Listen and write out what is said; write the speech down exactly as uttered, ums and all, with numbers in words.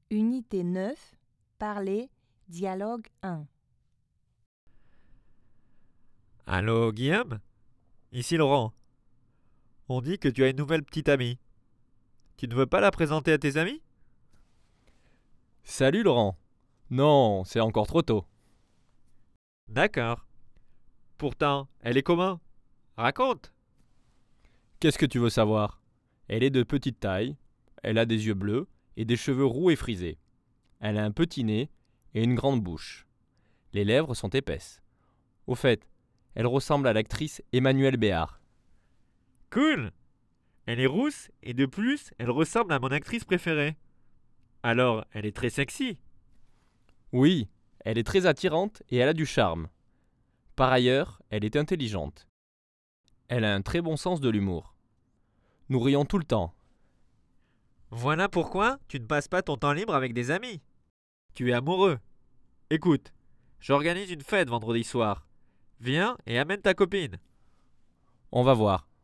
Unité neuf, parler, dialogue un. Allô, Guillaume? Ici Laurent. On dit que tu as une nouvelle petite amie. Tu ne veux pas la présenter à tes amis? Salut Laurent. Non, c'est encore trop tôt. D'accord. Pourtant, elle est comment? Raconte. Qu'est-ce que tu veux savoir? Elle est de petite taille, elle a des yeux bleus et des cheveux roux et frisés. Elle a un petit nez et une grande bouche. Les lèvres sont épaisses. Au fait, elle ressemble à l'actrice Emmanuelle Béard. Cool! Elle est rousse et de plus, elle ressemble à mon actrice préférée. Alors, elle est très sexy. Oui, elle est très attirante et elle a du charme. Par ailleurs, elle est intelligente. Elle a un très bon sens de l'humour. Nous rions tout le temps. Voilà pourquoi tu ne passes pas ton temps libre avec des amis. Tu es amoureux. Écoute, j'organise une fête vendredi soir. Viens et amène ta copine. On va voir.